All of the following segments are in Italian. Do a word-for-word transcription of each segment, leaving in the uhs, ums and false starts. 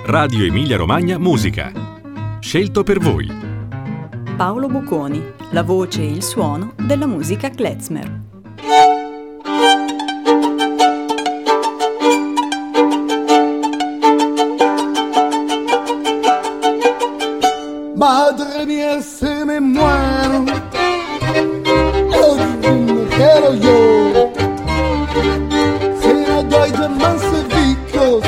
Radio Emilia Romagna Musica. Scelto per voi. Paolo Bocconi, la voce e il suono della musica klezmer. Madre mía, se me muero, no quiero yo, se no doy de mansevicos,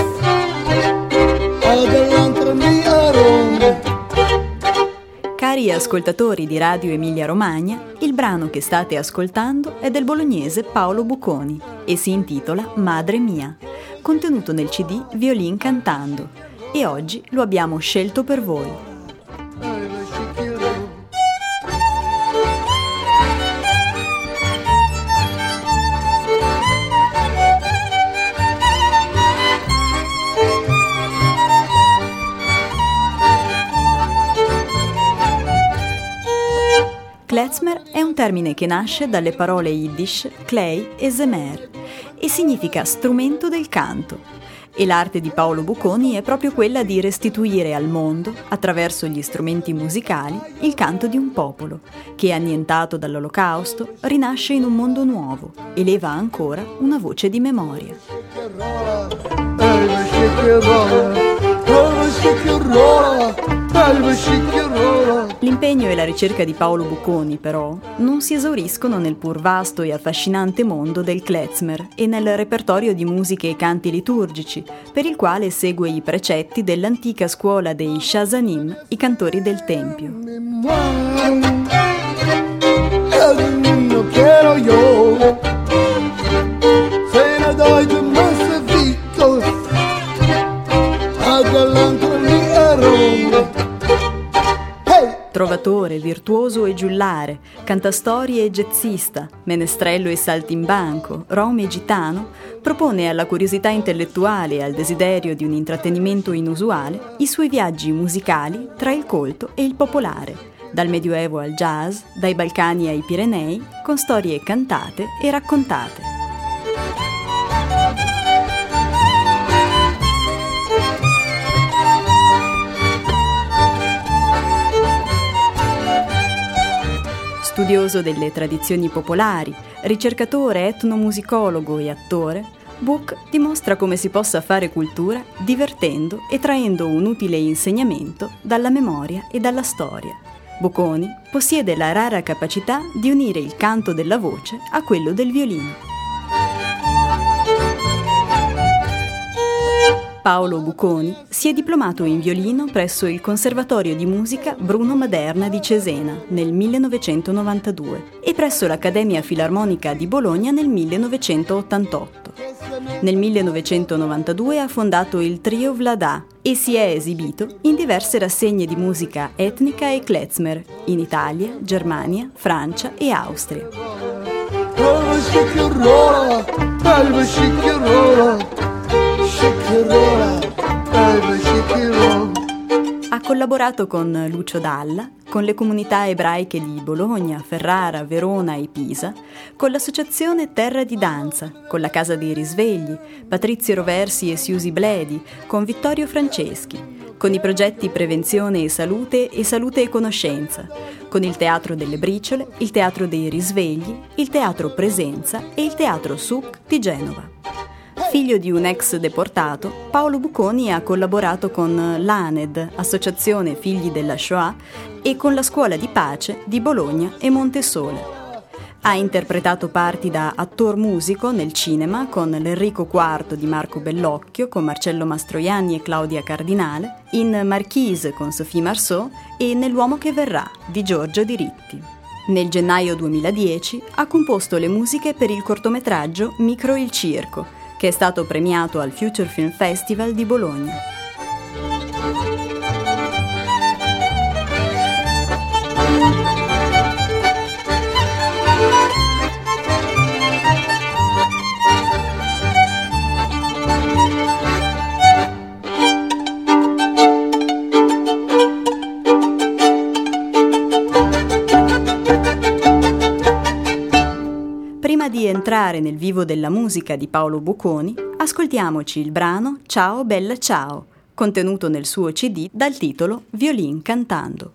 adelante mi aroma. Cari ascoltatori di Radio Emilia Romagna, il brano che state ascoltando è del bolognese Paolo Bocconi e si intitola Madre mia, contenuto nel C D Violin cantando, e oggi lo abbiamo scelto per voi. Klezmer è un termine che nasce dalle parole yiddish klei e zemer e significa strumento del canto. E l'arte di Paolo Bocconi è proprio quella di restituire al mondo, attraverso gli strumenti musicali, il canto di un popolo che, annientato dall'Olocausto, rinasce in un mondo nuovo e leva ancora una voce di memoria. L'impegno e la ricerca di Paolo Bocconi, però, non si esauriscono nel pur vasto e affascinante mondo del klezmer e nel repertorio di musiche e canti liturgici, per il quale segue i precetti dell'antica scuola dei Shazanim, i cantori del Tempio. Trovatore, virtuoso e giullare, cantastorie e jazzista, menestrello e saltimbanco, rom e gitano, propone alla curiosità intellettuale e al desiderio di un intrattenimento inusuale i suoi viaggi musicali tra il colto e il popolare, dal Medioevo al jazz, dai Balcani ai Pirenei, con storie cantate e raccontate. Studioso delle tradizioni popolari, ricercatore, etnomusicologo e attore, Book dimostra come si possa fare cultura divertendo e traendo un utile insegnamento dalla memoria e dalla storia. Bocconi possiede la rara capacità di unire il canto della voce a quello del violino. Paolo Bocconi si è diplomato in violino presso il Conservatorio di Musica Bruno Maderna di Cesena nel millenovecentonovantadue e presso l'Accademia Filarmonica di Bologna nel millenovecentottantotto. Nel millenovecentonovantadue ha fondato il Trio Vladà e si è esibito in diverse rassegne di musica etnica e klezmer in Italia, Germania, Francia e Austria. Ha collaborato con Lucio Dalla, con le comunità ebraiche di Bologna, Ferrara, Verona e Pisa, con l'associazione Terra di Danza, con la Casa dei Risvegli, Patrizio Roversi e Siusi Bledi, con Vittorio Franceschi, con i progetti Prevenzione e Salute e Salute e Conoscenza, con il Teatro delle Briciole, il Teatro dei Risvegli, il Teatro Presenza e il Teatro Suc di Genova. Figlio di un ex deportato, Paolo Bocconi ha collaborato con l'A N E D, Associazione Figli della Shoah, e con la Scuola di Pace di Bologna e Montesole. Ha interpretato parti da attor musico nel cinema con L'Enrico quarto di Marco Bellocchio, con Marcello Mastroianni e Claudia Cardinale, in Marchise con Sophie Marceau e Nell'uomo che verrà di Giorgio Diritti. Nel gennaio duemiladieci ha composto le musiche per il cortometraggio Micro il circo, che è stato premiato al Future Film Festival di Bologna. Prima di entrare nel vivo della musica di Paolo Bocconi, ascoltiamoci il brano Ciao bella ciao, contenuto nel suo C D dal titolo Violin cantando.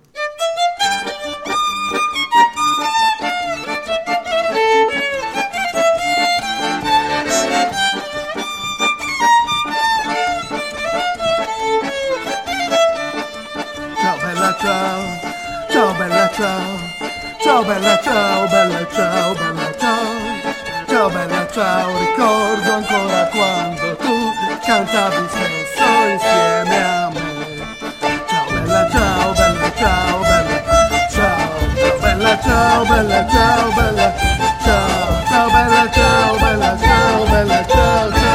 Ciao bella ciao, ciao bella ciao, bella ciao, bella ciao, ciao bella ciao, ricordo ancora quando tu cantavi spesso insieme a me. Ciao bella ciao, bella ciao, bella ciao, ciao bella ciao, bella ciao, bella ciao, ciao bella ciao, bella ciao, bella ciao, ciao.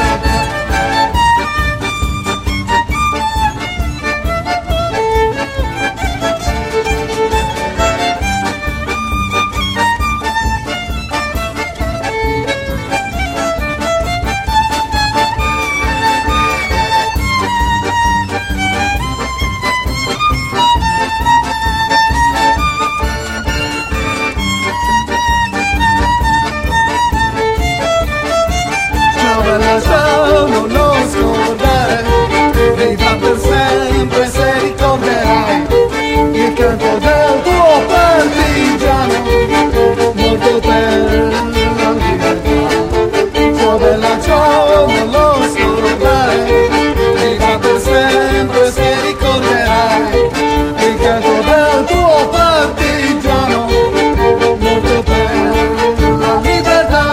Ciao, non lo scordare, viva per sempre se ricorderai il canto del tuo partigiano, morto per la libertà. Ciao bella ciao, non lo scordare, viva per sempre se ricorderai il canto del tuo partigiano, morto per la libertà.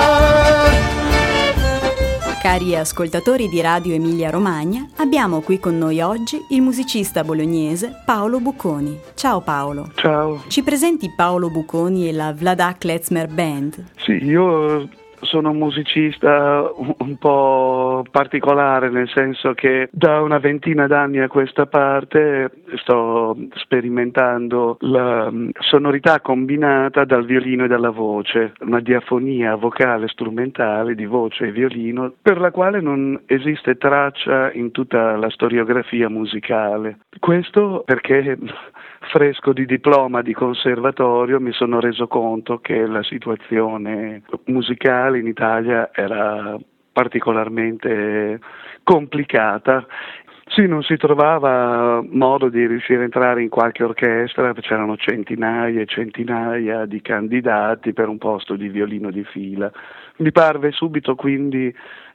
Cari ascoltatori di Radio Emilia Romagna, abbiamo qui con noi oggi il musicista bolognese Paolo Bucconi. Ciao Paolo. Ciao. Ci presenti Paolo Bucconi e la Vlada Klezmer Band? Sì, io sono un musicista un po' particolare, nel senso che da una ventina d'anni a questa parte sto sperimentando la sonorità combinata dal violino e dalla voce, una diafonia vocale strumentale di voce e violino per la quale non esiste traccia in tutta la storiografia musicale. Questo perché, fresco di diploma di conservatorio, mi sono reso conto che la situazione musicale in Italia era particolarmente complicata. Sì, non si trovava modo di riuscire a entrare in qualche orchestra, c'erano centinaia e centinaia di candidati per un posto di violino di fila. Mi parve subito quindi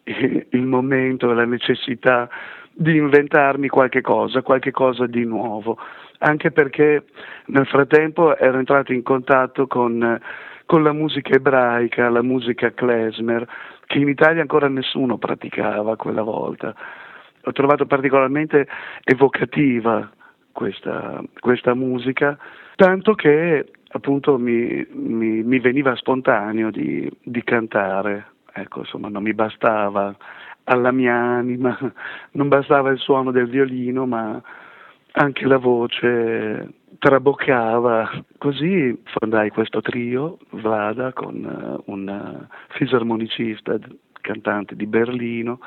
il momento e la necessità di inventarmi qualche cosa, qualche cosa di nuovo, anche perché nel frattempo ero entrato in contatto con, con la musica ebraica, la musica klezmer, che in Italia ancora nessuno praticava quella volta. Ho trovato particolarmente evocativa questa, questa musica, tanto che appunto mi, mi, mi veniva spontaneo di, di cantare. Ecco, insomma, non mi bastava alla mia anima, non bastava il suono del violino, ma anche la voce traboccava. Così fondai questo trio, Vlada, con uh, un fisarmonicista, cantante di Berlino,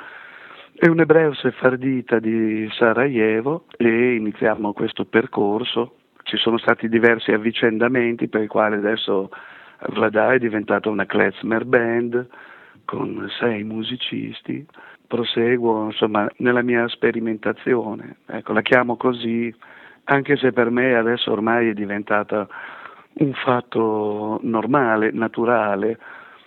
e un ebreo sefardita di Sarajevo, e iniziamo questo percorso. Ci sono stati diversi avvicendamenti per i quali adesso Vlada è diventata una klezmer band con sei musicisti. Proseguo insomma nella mia sperimentazione, ecco, la chiamo così, anche se per me adesso ormai è diventata un fatto normale, naturale,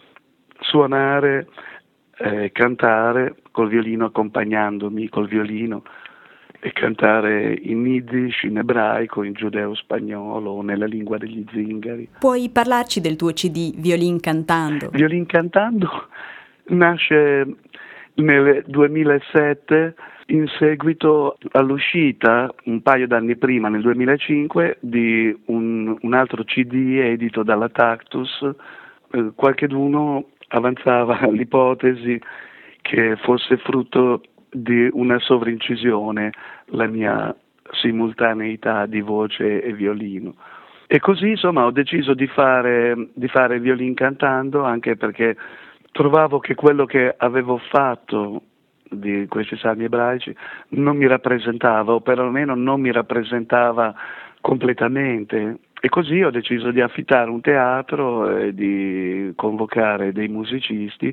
suonare, eh, cantare col violino, accompagnandomi col violino, e cantare in Yiddish, in ebraico, in giudeo-spagnolo o nella lingua degli zingari. Puoi parlarci del tuo C D Violin cantando? Violin cantando nasce nel duemilasette in seguito all'uscita, un paio d'anni prima, nel duemilacinque, di un, un altro C D edito dalla Tactus. Eh, qualcheduno avanzava l'ipotesi che fosse frutto di una sovrincisione la mia simultaneità di voce e violino. E così insomma ho deciso di fare, di fare Violin cantando, anche perché trovavo che quello che avevo fatto di questi salmi ebraici non mi rappresentava, o perlomeno non mi rappresentava completamente. E così ho deciso di affittare un teatro e di convocare dei musicisti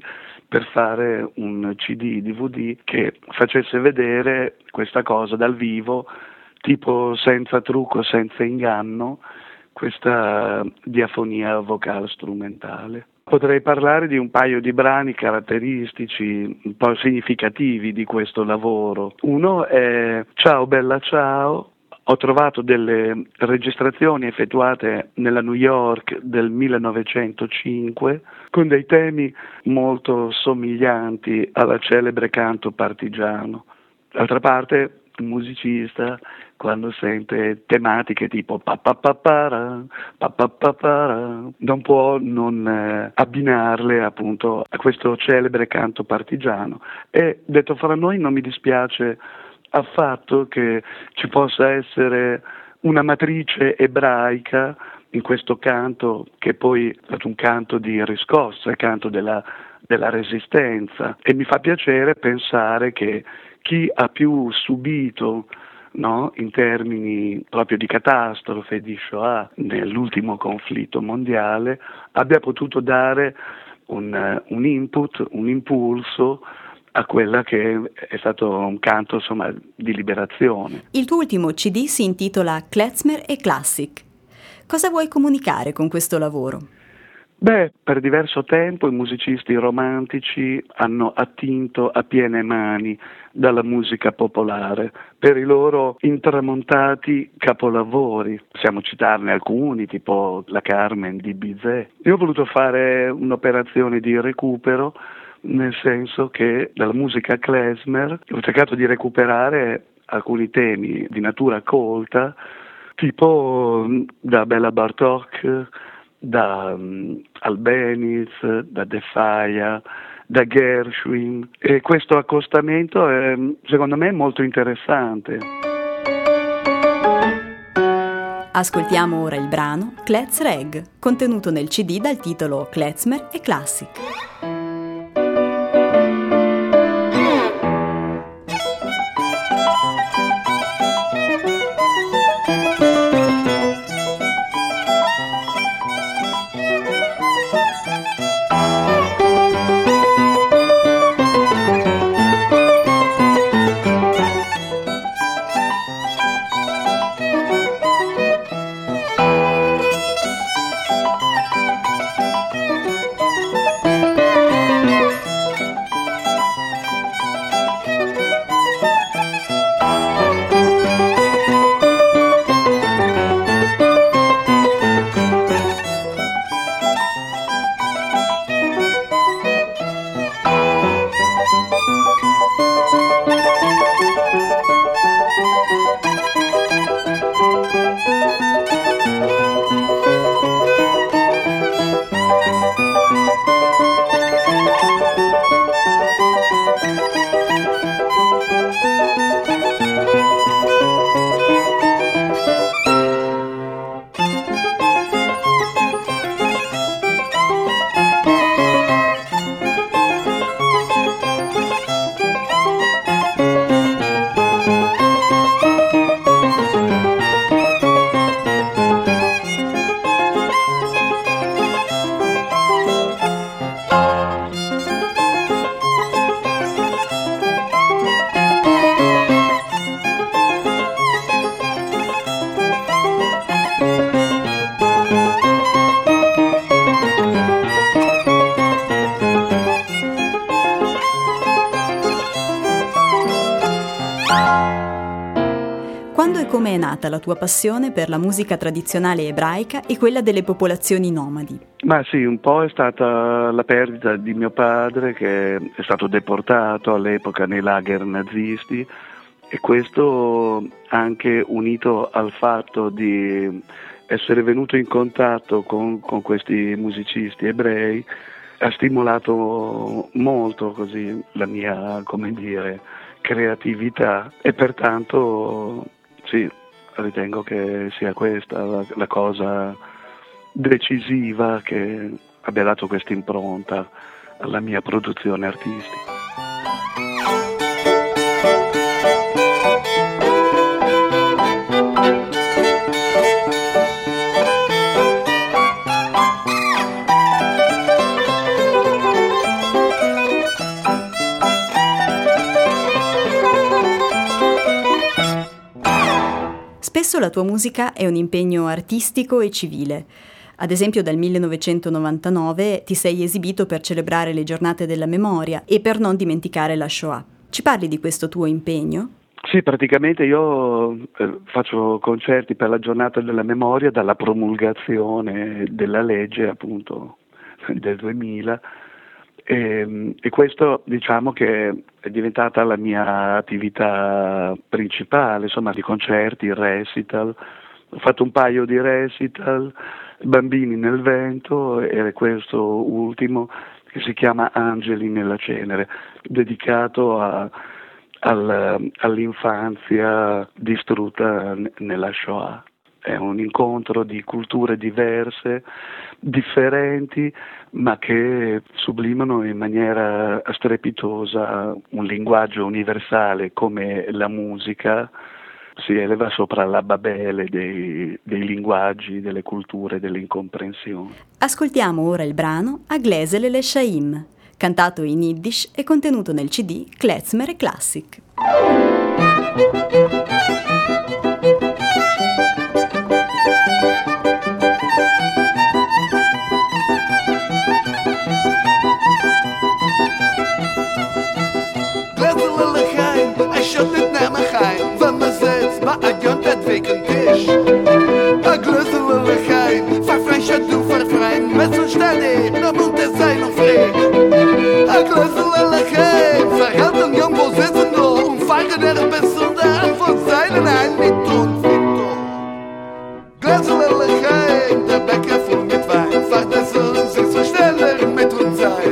per fare un C D, D V D che facesse vedere questa cosa dal vivo, tipo senza trucco, senza inganno, questa diafonia vocale strumentale. Potrei parlare di un paio di brani caratteristici, un po' significativi di questo lavoro. Uno è Ciao bella ciao. Ho trovato delle registrazioni effettuate nella New York del millenovecentocinque con dei temi molto somiglianti alla celebre canto partigiano. D'altra parte, il musicista, quando sente tematiche tipo papapapara, papapapara, non può non eh, abbinarle appunto a questo celebre canto partigiano. E detto fra noi, non mi dispiace affatto che ci possa essere una matrice ebraica in questo canto, che poi è stato un canto di riscossa, il canto della, della resistenza, e mi fa piacere pensare che chi ha più subito, no, in termini proprio di catastrofe, di Shoah, nell'ultimo conflitto mondiale, abbia potuto dare un, un input, un impulso a quella che è stato un canto, insomma, di liberazione. Il tuo ultimo C D si intitola Klezmer e Classic. Cosa vuoi comunicare con questo lavoro? Beh, per diverso tempo i musicisti romantici hanno attinto a piene mani dalla musica popolare per i loro intramontati capolavori. Possiamo citarne alcuni, tipo la Carmen di Bizet. Io ho voluto fare un'operazione di recupero, nel senso che dalla musica klezmer ho cercato di recuperare alcuni temi di natura colta, tipo da Bela Bartok, da um, Albeniz, da De Falla, da Gershwin, e questo accostamento è, secondo me, molto interessante. Ascoltiamo ora il brano Klez Reg, contenuto nel C D dal titolo Klezmer e Classic. Quando e come è nata la tua passione per la musica tradizionale ebraica e quella delle popolazioni nomadi? Ma sì, un po' è stata la perdita di mio padre, che è stato deportato all'epoca nei lager nazisti, e questo anche unito al fatto di essere venuto in contatto con, con questi musicisti ebrei ha stimolato molto così la mia, come dire, creatività, e pertanto sì, ritengo che sia questa la, la cosa decisiva che abbia dato questa impronta alla mia produzione artistica. Spesso la tua musica è un impegno artistico e civile. Ad esempio dal millenovecentonovantanove ti sei esibito per celebrare le giornate della memoria e per non dimenticare la Shoah. Ci parli di questo tuo impegno? Sì, praticamente io eh, faccio concerti per la giornata della memoria dalla promulgazione della legge appunto del duemila e, e questo diciamo che è diventata la mia attività principale, insomma di concerti, recital. Ho fatto un paio di recital, Bambini nel vento e questo ultimo che si chiama Angeli nella cenere, dedicato a Al, all'infanzia distrutta n- nella Shoah. È un incontro di culture diverse, differenti, ma che sublimano in maniera strepitosa un linguaggio universale come la musica si eleva sopra la Babele dei, dei linguaggi, delle culture, delle incomprensioni. Ascoltiamo ora il brano Aglesel le Shaim, cantato in Yiddish e contenuto nel C D Klezmer Classic. Met zo'n stadie, dan moet het zijn nog vrij. Ik luister lelijk, verhaal een jong wil zitten door. Een vaker der best soldaat voor zijn en hij niet doen, Victor. Gläser lelijk, de bekken vol met wijn. Vaart de zon zich zo sneller met ons zijn.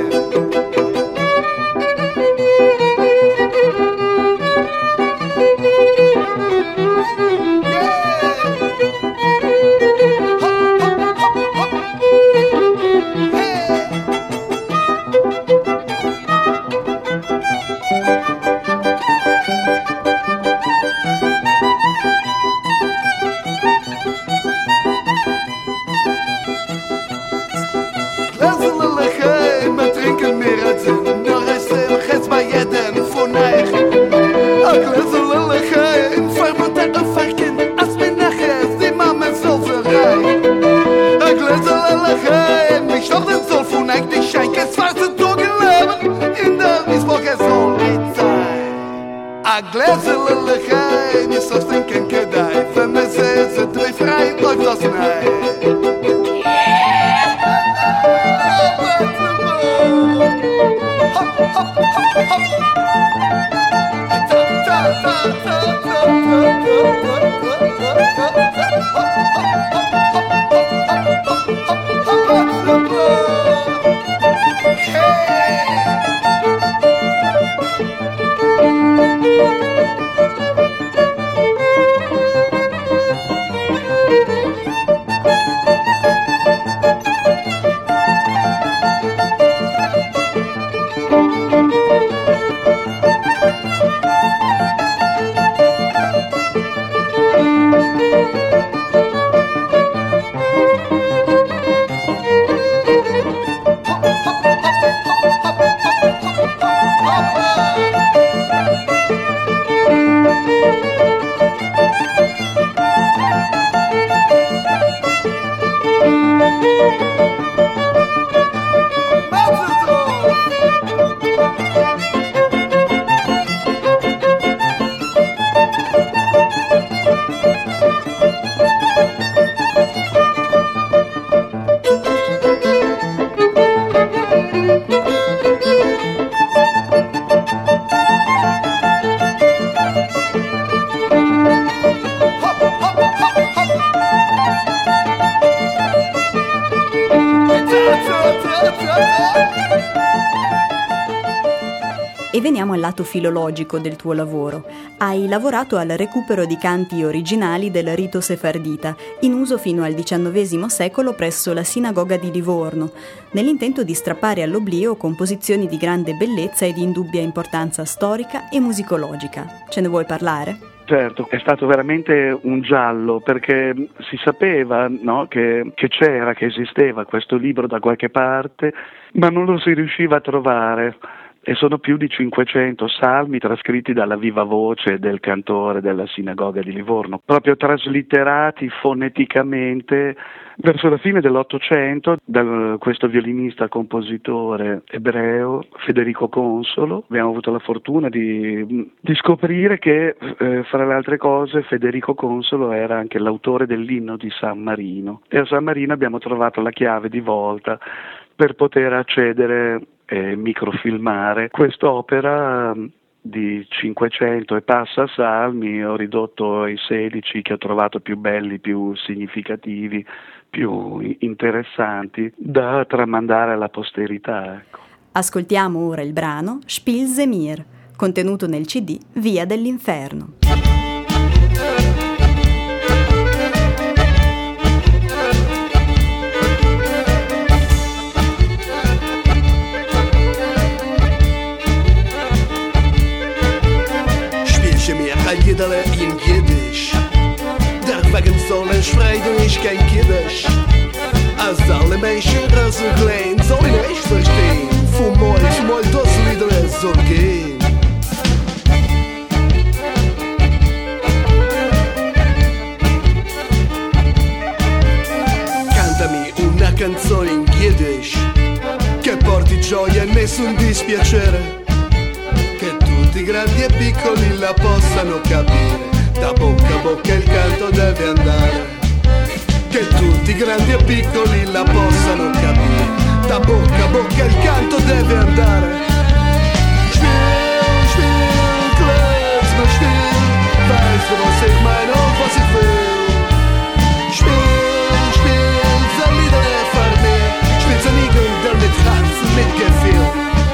Gläserlichkeit ist aufs Trinken gedeiht. Wenn man sieht, sind drei frei, läuft das Neid. Hopp, hopp, hopp, hopp. Ta, ta, ta, ta, ta, E veniamo al lato filologico del tuo lavoro. Hai lavorato al recupero di canti originali del rito sefardita, in uso fino al diciannovesimo secolo presso la sinagoga di Livorno, nell'intento di strappare all'oblio composizioni di grande bellezza e di indubbia importanza storica e musicologica. Ce ne vuoi parlare? Certo, è stato veramente un giallo perché si sapeva, no, che, che c'era, che esisteva questo libro da qualche parte, ma non lo si riusciva a trovare. e sono più di cinquecento salmi trascritti dalla viva voce del cantore della sinagoga di Livorno, proprio traslitterati foneticamente verso la fine dell'Ottocento da questo violinista compositore ebreo Federico Consolo. Abbiamo avuto la fortuna di, di scoprire che eh, fra le altre cose Federico Consolo era anche l'autore dell'inno di San Marino, e a San Marino abbiamo trovato la chiave di volta per poter accedere e microfilmare quest'opera di cinquecento e passa salmi. Ho ridotto ai sedici che ho trovato più belli, più significativi, più interessanti da tramandare alla posterità. Ecco. Ascoltiamo ora il brano Spiel sie mir, contenuto nel C D Via dell'Inferno. Liedere in Jiddisch. Deswegen sollen schreien ich kein Kiddisch. Als alle Menschen groß und klein sollen nicht verstehen, von euch mal das Liedere soll gehen. Cantami una canzone in Jiddisch che porti gioia e nessun dispiacere, che tutti grandi e piccoli la possano capire. Da bocca a bocca il canto deve andare, che tutti grandi e piccoli la possano capire. Da bocca a bocca il canto deve andare. Spiel, spiel, klezmer, spiel, weißt du was ich meine und was ich will. Spiel, spiel, sei Lieder für mich, spiel sie nie und mit Herzen, mit Gefühl.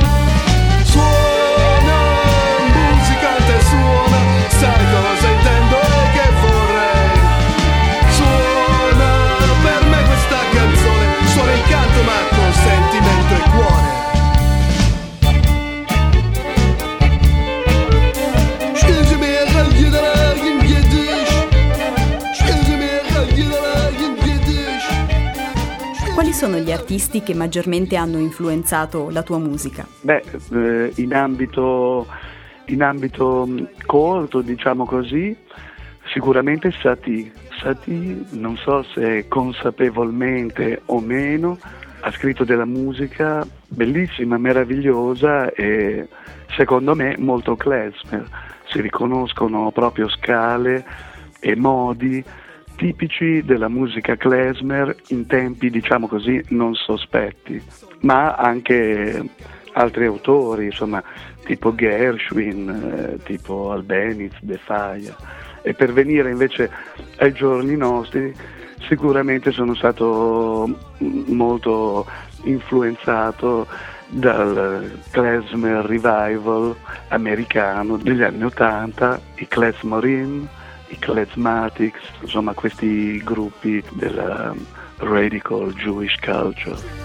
Sai cosa intendo e che vorrei. Suona per me questa canzone, suona il canto ma con sentimento e cuore. Spiel sie mir Lieder in Jiddisch. Spiel sie mir Lieder in Jiddisch. Quali sono gli artisti che maggiormente hanno influenzato la tua musica? Beh, eh, in ambito In ambito colto, diciamo così, sicuramente Satie. Satie, non so se consapevolmente o meno, ha scritto della musica bellissima, meravigliosa e secondo me molto klezmer. Si riconoscono proprio scale e modi tipici della musica klezmer in tempi, diciamo così, non sospetti, ma anche altri autori, insomma, tipo Gershwin, eh, tipo Albeniz, De Faia. E per venire invece ai giorni nostri, sicuramente sono stato molto influenzato dal klezmer revival americano degli anni ottanta, i Klezmorim, i Klezmatics, insomma questi gruppi della radical Jewish culture.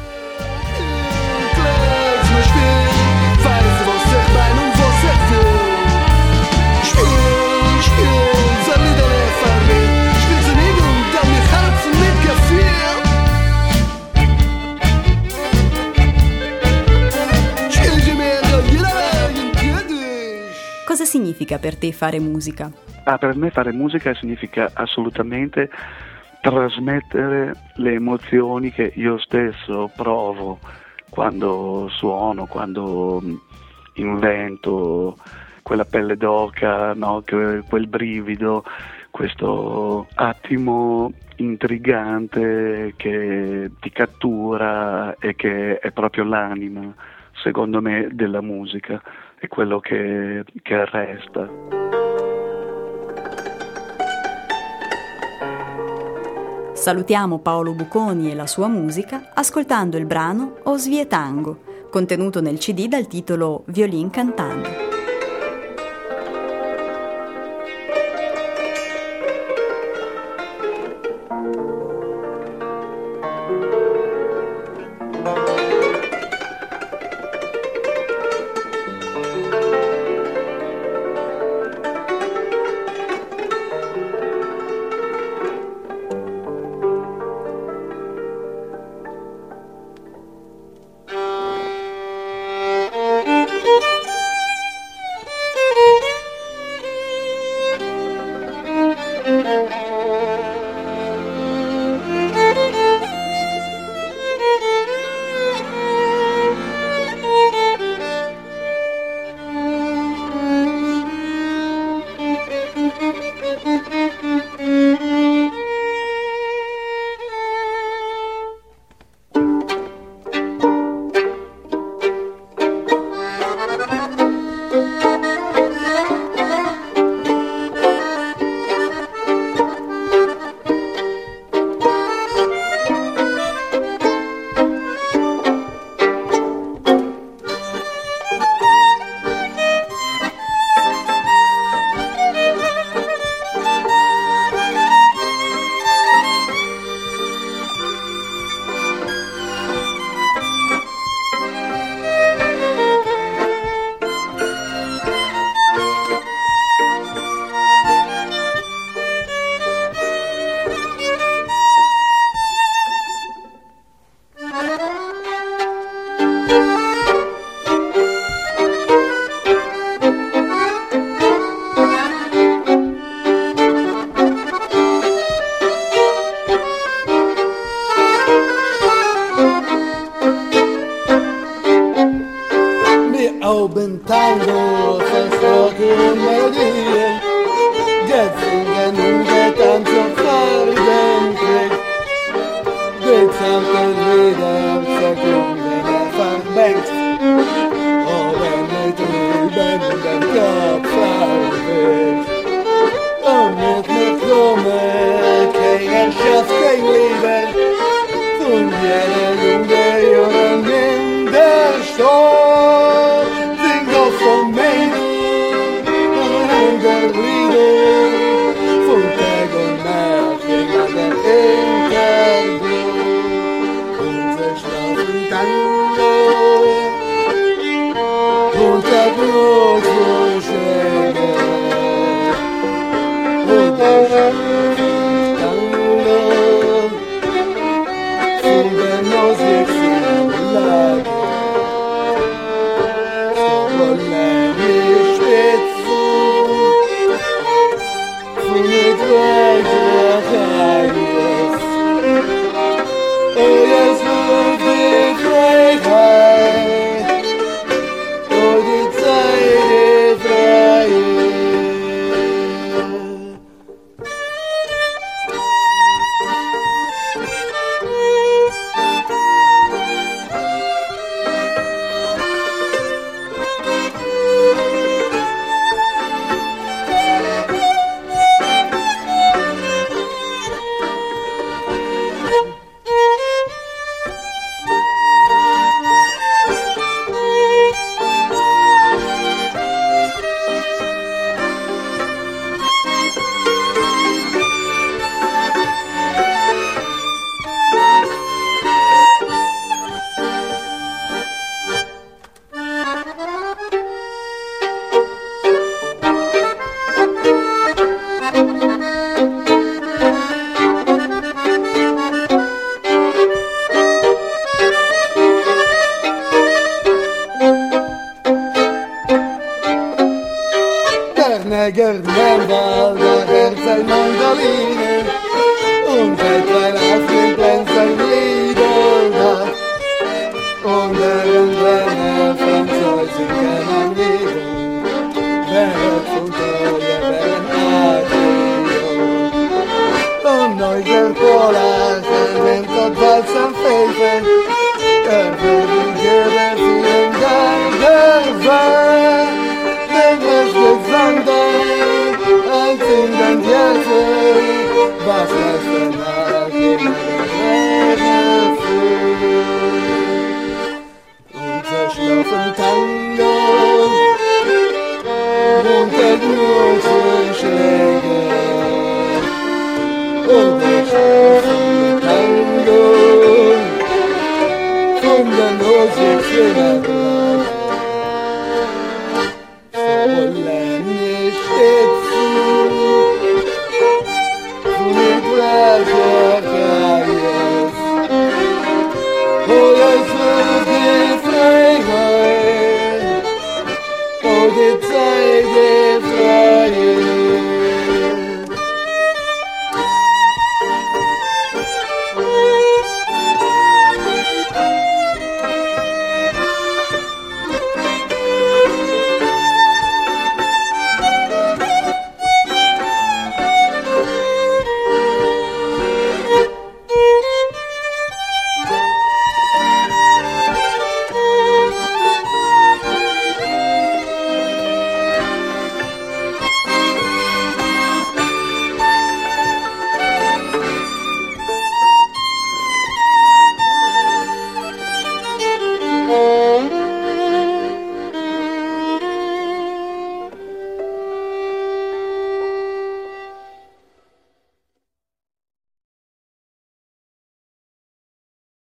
Cosa significa per te fare musica? Ah, per me fare musica significa assolutamente trasmettere le emozioni che io stesso provo quando suono, quando invento, quella pelle d'oca, no? Quel brivido, questo attimo intrigante che ti cattura e che è proprio l'anima, secondo me, della musica, è quello che, che resta. Salutiamo Paolo Buconi e la sua musica ascoltando il brano O Svie Tango, contenuto nel C D dal titolo Violin cantando. Gerne war der Herz ein Mandoline und etwa auf den Plätzen Lieder und während der Franzosen kennen Lieder während von Treue während Adrio und neu der Polar wenn tot Walz am Pfeifen er würde geben vielen Dank der Welt den Rest des Landes in den Jährchen, was heißt